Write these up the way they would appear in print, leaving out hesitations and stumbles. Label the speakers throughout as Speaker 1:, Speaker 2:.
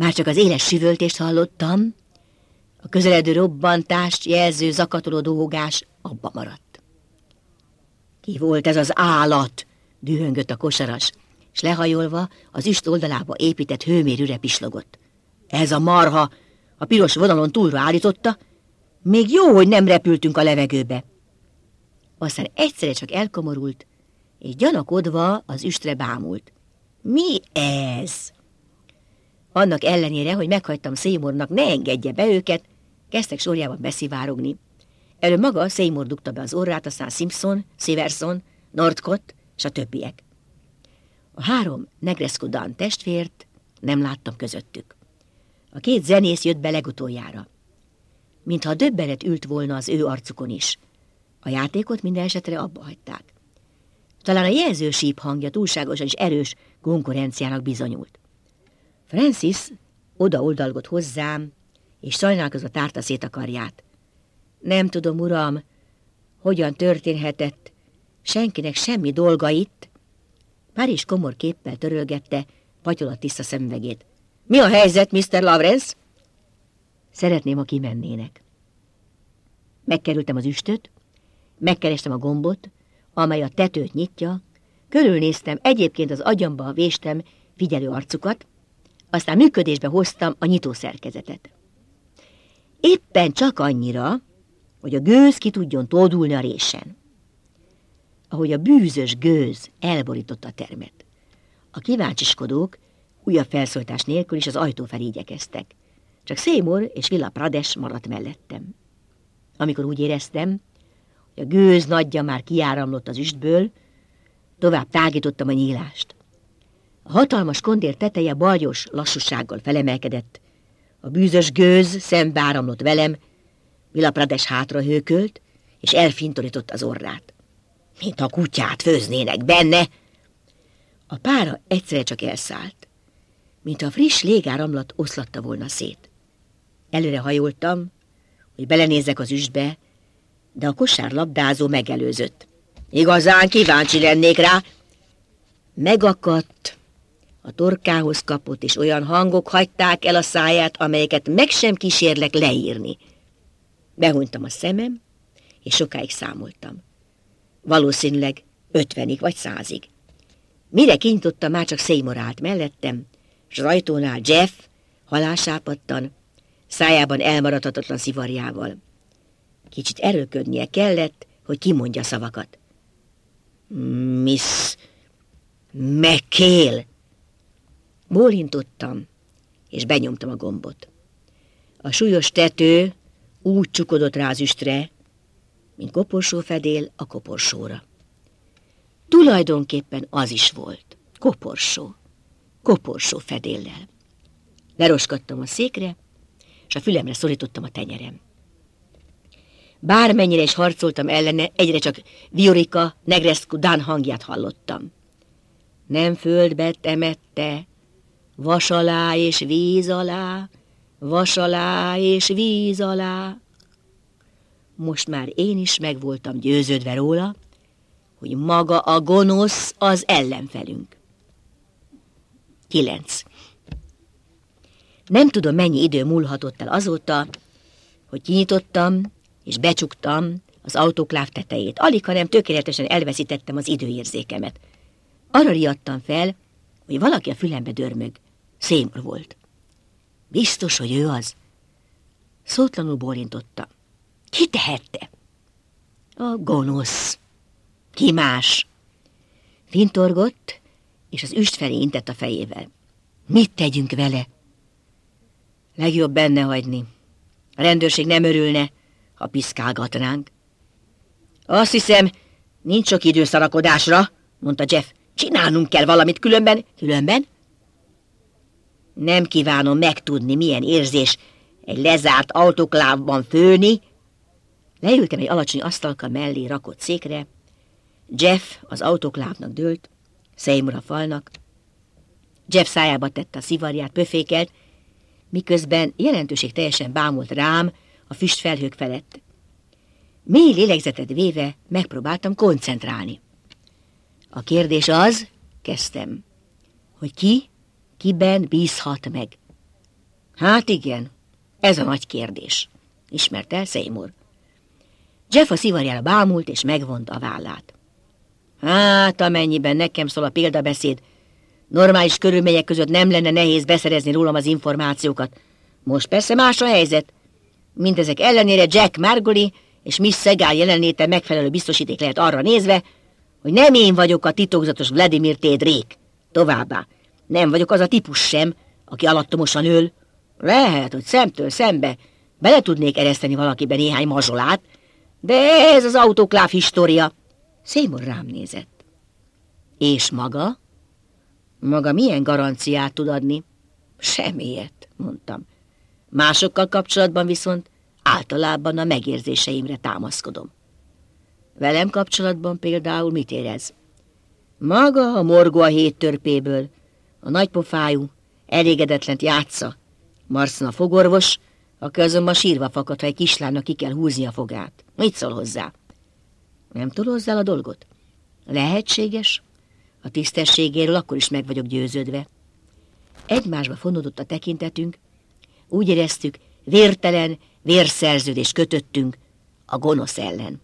Speaker 1: Már csak az éles süvöltést hallottam, a közeledő robbantást jelző zakatoló dógás abba maradt. Ki volt ez az állat? Dühöngött a kosaras, és lehajolva az üst oldalába épített hőmérőre pislogott. Ez a marha a piros vonalon túlra állította, még jó, hogy nem repültünk a levegőbe. Aztán egyszerre csak elkomorult, és gyanakodva az üstre bámult. Mi ez? Annak ellenére, hogy meghagytam Seymournak, ne engedje be őket, kezdtek sorjában beszivárogni. Előbb maga Seymour dugta be az orrát, aztán Simpson, Siverson, Northcott és a többiek. A 3 Negrescu Dan testvért nem láttam közöttük. A 2 zenész jött be legutoljára. Mintha a döbbenet ült volna az ő arcukon is. A játékot minden esetre abba hagyták. Talán a jelzősíp hangja túlságosan és erős konkurenciának bizonyult. Francis odaoldalgott hozzám, és sajnálkozva tárta szét a karját. Nem tudom, uram, hogyan történhetett, senkinek semmi dolga itt. Párizs komor képpel törölgette patyolat tiszta szemüvegét. Mi a helyzet, Mr. Lawrence? Szeretném, ha kimennének. Megkerültem az üstöt, megkerestem a gombot, amely a tetőt nyitja, körülnéztem, egyébként az agyamba véstem figyelő arcukat, aztán működésbe hoztam a nyitószerkezetet. Éppen csak annyira, hogy a gőz ki tudjon tódulni a résen. Ahogy a bűzös gőz elborította a termet. A kíváncsiskodók újabb felszólítás nélkül is az ajtó felé igyekeztek. Csak Seymour és Villa Pradesh maradt mellettem. Amikor úgy éreztem, hogy a gőz nagyja már kiáramlott az üstből, tovább tágítottam a nyílást. A hatalmas kondér teteje baljos lassúsággal felemelkedett. A bűzös gőz szembeáramlott velem, Villa Pradesh hátra hőkölt, és elfintorított az orrát. Mintha kutyát főznének benne. A pára egyszerre csak elszállt, mintha a friss légáramlat oszlatta volna szét. Előre hajoltam, hogy belenézzek az üstbe, de a kosárlabdázó megelőzött. Igazán kíváncsi lennék rá. Megakadt, a torkához kapott, és olyan hangok hagyták el a száját, amelyeket meg sem kísérlek leírni. Behunytam a szemem, és sokáig számoltam. Valószínűleg 50-ig vagy 100-ig. Mire kinyitottam, már csak Seymour állt mellettem, és az ajtónál Jeff halálsápadtan, szájában elmaradhatatlan szivarjával. Kicsit erőlködnie kellett, hogy kimondja a szavakat. Miss McHale. Bólintottam, és benyomtam a gombot. A súlyos tető úgy csukodott rá az üstre, mint koporsófedél a koporsóra. Tulajdonképpen az is volt. Koporsófedéllel. Leroskadtam a székre, és a fülemre szorítottam a tenyerem. Bármennyire is harcoltam ellene, egyre csak Viorica Negrescu Dan hangját hallottam. Nem földbe temette, vas alá és víz alá, vas alá és víz alá. Most már én is meg voltam győződve róla, hogy maga a gonosz az ellenfelünk. 9. Nem tudom, mennyi idő múlhatott el azóta, hogy kinyitottam és becsuktam az autókláv tetejét. Alig, hanem tökéletesen elveszítettem az időérzékemet. Arra riadtam fel, hogy valaki a fülembe dörmög. Seymour volt. Biztos, hogy ő az? Szótlanul bólintottam. Ki tehette? A gonosz. Ki más? Fintorgott, és az üst felé intett a fejével. Mit tegyünk vele? Legjobb benne hagyni. A rendőrség nem örülne, ha piszkálgatnánk. Azt hiszem, nincs sok idő szarakodásra, mondta Jeff. Csinálnunk kell valamit, különben... Különben? Nem kívánom megtudni, milyen érzés egy lezárt autoklávban főni. Leültem egy alacsony asztalka mellé rakott székre. Jeff az autoklávnak dőlt, Seymour a falnak. Jeff szájába tette a szivarját, pöfékelt, miközben jelentőség teljesen bámult rám a füstfelhők felett. Mély lélegzetet véve megpróbáltam koncentrálni. A kérdés az, kezdtem, hogy kiben bízhat meg. Hát igen, ez a nagy kérdés, ismerte el Seymour. Jeff a szivarjára bámult, és megvonta a vállát. Hát, amennyiben nekem szól a példabeszéd, normális körülmények között nem lenne nehéz beszerezni rólam az információkat. Most persze más a helyzet. Mindezek ellenére Jack Margoli és Miss Segal jelenléte megfelelő biztosíték lehet arra nézve, hogy nem én vagyok a titokzatos Vladimir T. Drake. Továbbá, nem vagyok az a típus sem, aki alattomosan öl. Lehet, hogy szemtől szembe bele tudnék ereszteni valakiben néhány mazsolát, de ez az autokláv história. Seymour rám nézett. És maga? Maga milyen garanciát tud adni? Semmilyet, mondtam. Másokkal kapcsolatban viszont általában a megérzéseimre támaszkodom. Velem kapcsolatban például mit érez? Maga a morgó a 7 törpéből, a nagypofájú, elégedetlent játsza. Marcon a fogorvos, aki azonban sírva fakad, ha egy kislánynak ki kell húzni a fogát. Mit szól hozzá? Nem tud hozzá a dolgot? Lehetséges? A tisztességéről akkor is meg vagyok győződve. Egymásba fonódott a tekintetünk, úgy éreztük, vértelen vérszerződést kötöttünk a gonosz ellen.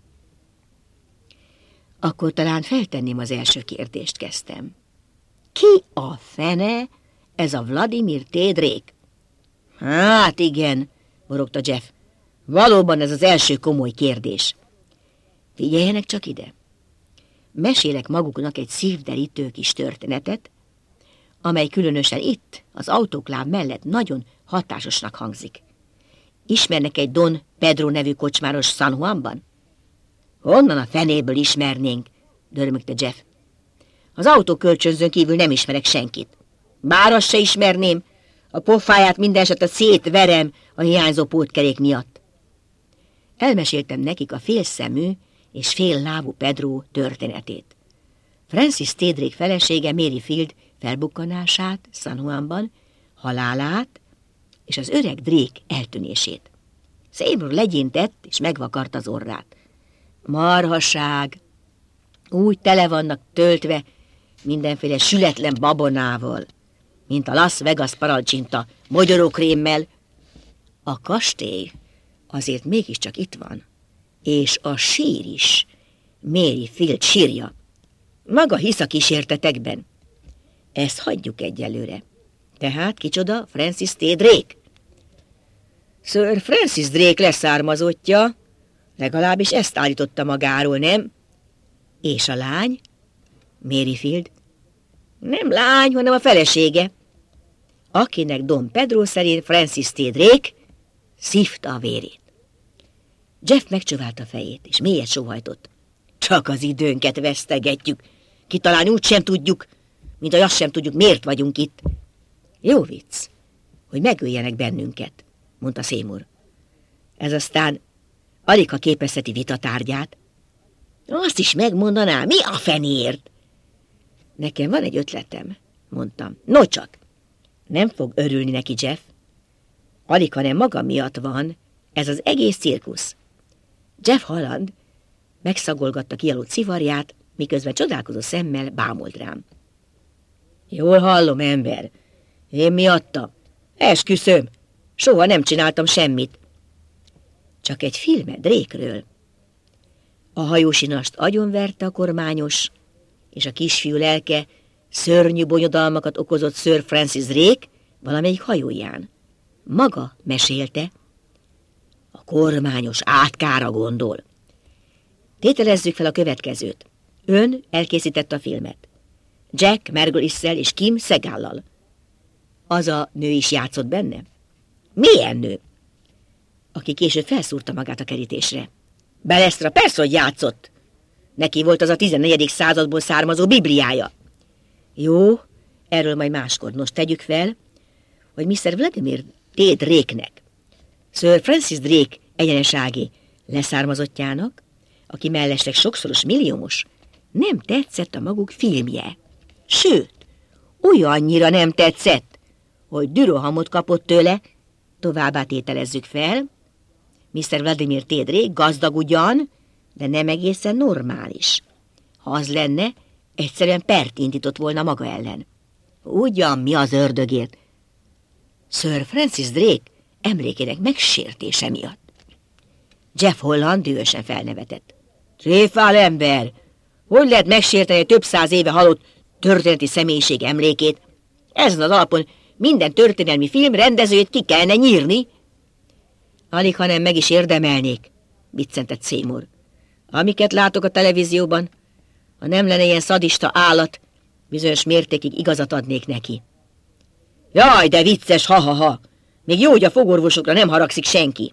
Speaker 1: Akkor talán feltenném az első kérdést, kezdtem. Ki a fene ez a Vladimir T. Drake? Hát igen, morogta Jeff. Valóban ez az első komoly kérdés. Figyeljenek csak ide. Mesélek maguknak egy szívderítő kis történetet, amely különösen itt, az autokláv mellett nagyon hatásosnak hangzik. Ismernek egy Don Pedro nevű kocsmáros San Juanban? Honnan a fenéből ismernénk? Dörmögte Jeff. Az autókölcsönzőn kívül nem ismerek senkit. Bár azt se ismerném, a pofáját mindenesetre szétverem a hiányzó pótkerék miatt. Elmeséltem nekik a félszemű és féllábú Pedro történetét. Francis T. Drake felesége Mary Field felbukkanását San Juanban, halálát és az öreg Drake eltűnését. Seymour legyintett és megvakart az orrát. Marhaság! Úgy tele vannak töltve mindenféle sületlen babonával, mint a Las Vegas paralcsinta mogyorókrémmel. A kastély azért mégiscsak itt van, és a sír is, Mary Field sírja. Maga hisz a kísértetekben. Ezt hagyjuk egyelőre. Tehát kicsoda Francis T. Drake? Sir Francis Drake leszármazottja, legalábbis ezt állította magáról, nem? És a lány? Mary Field? Nem lány, hanem a felesége, akinek Don Pedro szerint Francis T. Drake szívta a vérét. Jeff megcsóválta a fejét, és mélyet sóhajtott. Csak az időnket vesztegetjük. Kitalálni úgy sem tudjuk, mint hogy azt sem tudjuk, miért vagyunk itt. Jó vicc, hogy megöljenek bennünket, mondta Seymour. Ez aztán alig ha képezheti vitatárgyát. Azt is megmondaná, mi a fenéért? Nekem van egy ötletem, mondtam. No csak, nem fog örülni neki Jeff. Alig, hanem maga miatt van ez az egész cirkusz. Jeff Holland megszagolgatta kialudt szivarját, miközben csodálkozó szemmel bámult rám. Jól hallom, ember. Én miatta? Esküszöm, soha nem csináltam semmit. Csak egy filmet Drake-ről. A hajósinast agyonverte a kormányos, és a kisfiú lelke szörnyű bonyodalmakat okozott Sir Francis Drake valamelyik hajóján. Maga mesélte. A kormányos átkára gondol. Tételezzük fel a következőt. Ön elkészítette a filmet. Jack Margolisszel és Kim Segallal. Az a nő is játszott benne? Milyen nő? Aki később felszúrta magát a kerítésre. Balestra persze, hogy játszott. Neki volt az a 14. századból származó bibliája. Jó, erről majd máskor. Nos, tegyük fel, hogy Mr. Vladimir T. Drake-nek, Sir Francis Drake egyenesági leszármazottjának, aki mellesleg sokszoros milliómos, nem tetszett a maguk filmje. Sőt, olyannyira nem tetszett, hogy dürohamot kapott tőle. Továbbá tételezzük fel, Mr. Vladimir T. Drake gazdag ugyan, de nem egészen normális. Ha az lenne, egyszerűen pert indított volna maga ellen. Ugyan mi az ördögért? Sir Francis Drake emlékének megsértése miatt. Jeff Holland dühösen felnevetett. Tréfál ember! Hogy lehet megsérteni több száz éve halott történeti személyiség emlékét? Ezen az alapon minden történelmi film rendezőjét ki kellene nyírni. Alig, hanem meg is érdemelnék, biccentett Seymour. Amiket látok a televízióban, ha nem lenne ilyen szadista állat, bizonyos mértékig igazat adnék neki. Jaj, de vicces, ha-ha-ha! Még jó, hogy a fogorvosokra nem haragszik senki.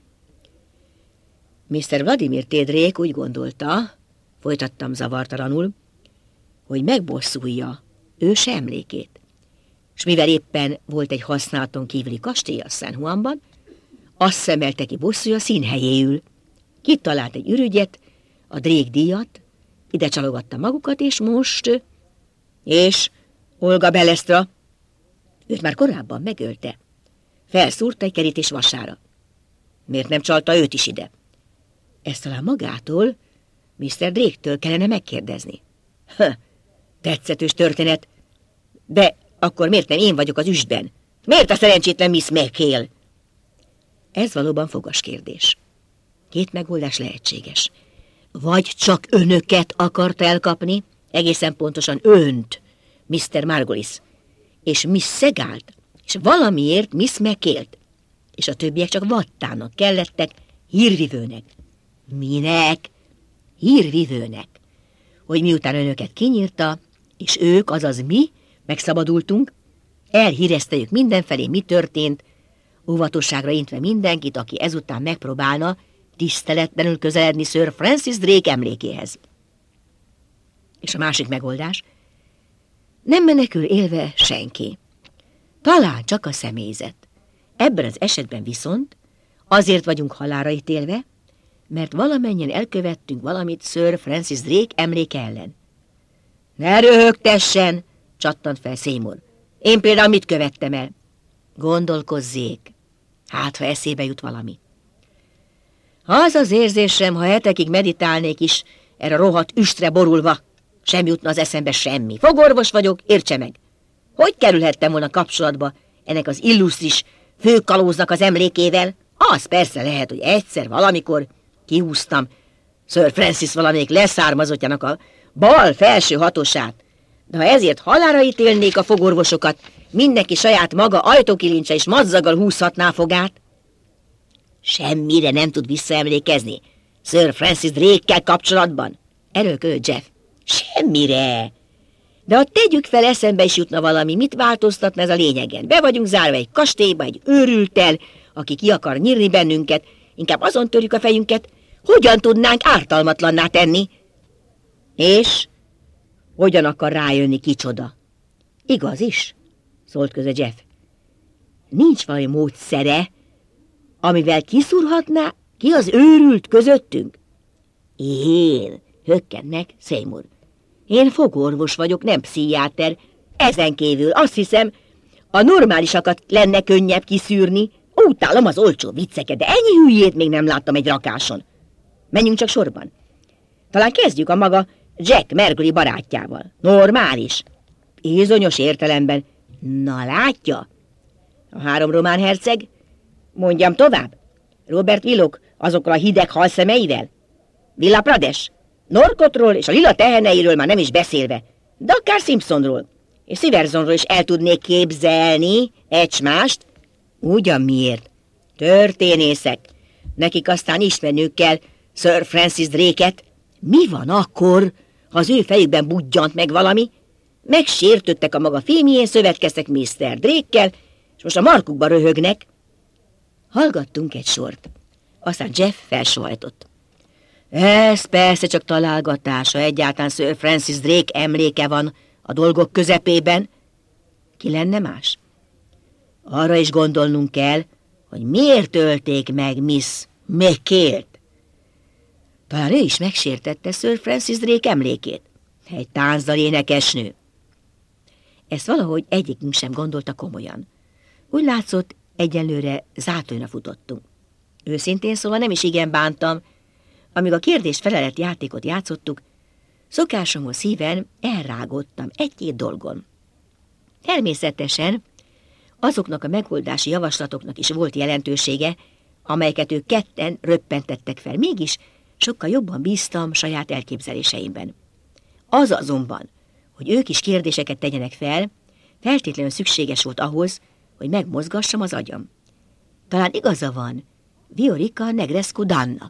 Speaker 1: Mr. Vladimir T. Drake úgy gondolta, folytattam zavartalanul, hogy megbosszulja őse emlékét. És mivel éppen volt egy használaton kívüli kastély a San Juanban, azt szemelte ki bosszúja színhelyéül. Kitalált egy ürügyet, a Drake díjat, ide csalogatta magukat, és most... És Olga Belestra, őt már korábban megölte. Felszúrta egy kerítés vasára. Miért nem csalta őt is ide? Ezt talán magától, Mr. Drake-től kellene megkérdezni. Tetszetős történet, de akkor miért nem én vagyok az üstben? Miért a szerencsétlen Miss McHale? Ez valóban fogas kérdés. Két megoldás lehetséges. Vagy csak önöket akart elkapni, egészen pontosan önt, Mr. Margolis, és Miss Segált, és valamiért Miss McHale-t, és a többiek csak vattának kellettek, hírvivőnek. Minek? Hírvivőnek. Hogy miután önöket kinyírta, és ők, azaz mi, megszabadultunk, elhírezteljük mindenfelé, mi történt, óvatosságra intve mindenkit, aki ezután megpróbálna tiszteletlenül közeledni Sir Francis Drake emlékéhez. És a másik megoldás? Nem menekül élve senki. Talán csak a személyzet. Ebben az esetben viszont azért vagyunk halálra ítélve, mert valamennyien elkövettünk valamit Sir Francis Drake emléke ellen. Ne röhögtessen, csattant fel Seymour. Én például mit követtem el? Gondolkozzék, hát ha eszébe jut valami. Az az érzésem, ha hetekig meditálnék is, erre rohadt üstre borulva, sem jutna az eszembe semmi. Fogorvos vagyok, értse meg. Hogy kerülhettem volna kapcsolatba ennek az illusztris főkalóznak az emlékével? Az persze lehet, hogy egyszer valamikor kihúztam Sir Francis valamelyik leszármazottjának a bal felső hatosát. De ha ezért halálra ítélnék a fogorvosokat, mindenki saját maga ajtókilincse és madzaggal húzhatná fogát. Semmire nem tud visszaemlékezni Sir Francis Drake-kel kapcsolatban. Erőkölt Jeff. Semmire. De ha tegyük fel, eszembe is jutna valami, mit változtatna ez a lényegen? Be vagyunk zárva egy kastélyba, egy őrülttel, aki ki akar nyírni bennünket, inkább azon törjük a fejünket, hogyan tudnánk ártalmatlanná tenni. És hogyan akar rájönni kicsoda? Igaz is, szólt köze Jeff. Nincs valami módszere, amivel kiszúrhatná, ki az őrült közöttünk? Én, hökkent Seymour. Én fogorvos vagyok, nem pszichiáter. Ezen kívül azt hiszem, a normálisakat lenne könnyebb kiszűrni. Utálom az olcsó vicceket, de ennyi hülyét még nem láttam egy rakáson. Menjünk csak sorban. Talán kezdjük a maga Jack Mercury barátjával. Normális. Bizonyos értelemben. Na látja? A 3 román herceg? Mondjam tovább. Robert Willock azokkal a hideg halszemeivel? Villa Pradesh? Norcottról és a lila teheneiről már nem is beszélve, de akár Simpsonról és Siversonról is el tudnék képzelni egymást. Ugyan miért? Történészek. Nekik aztán ismerniük kell Sir Francis Drake-et. Mi van akkor, ha az ő fejükben budjant meg valami? Megsértődtek a maga fémjén, szövetkeztek Mr. Drake-kel, és most a markukba röhögnek. Hallgattunk egy sort. Aztán Jeff felsóhajtott. Ez persze csak találgatás, ha egyáltalán Sir Francis Drake emléke van a dolgok közepében. Ki lenne más? Arra is gondolnunk kell, hogy miért ölték meg Miss McHale-t. Talán ő is megsértette Sir Francis Drake emlékét. Egy táncdal énekesnő. Ezt valahogy egyikünk sem gondolta komolyan. Úgy látszott, egyenlőre zátonyra futottunk. Őszintén szóval nem is igen bántam. Amíg a kérdés-felelet játékot játszottuk, szokásomhoz híven elrágottam egy-két dolgon. Természetesen azoknak a megoldási javaslatoknak is volt jelentősége, amelyeket ők ketten röppentettek fel. Mégis sokkal jobban bíztam saját elképzeléseimben. Az azonban, hogy ők is kérdéseket tegyenek fel, feltétlenül szükséges volt ahhoz, hogy megmozgassam az agyam. Talán igaza van Viorica Negrescu Dannak.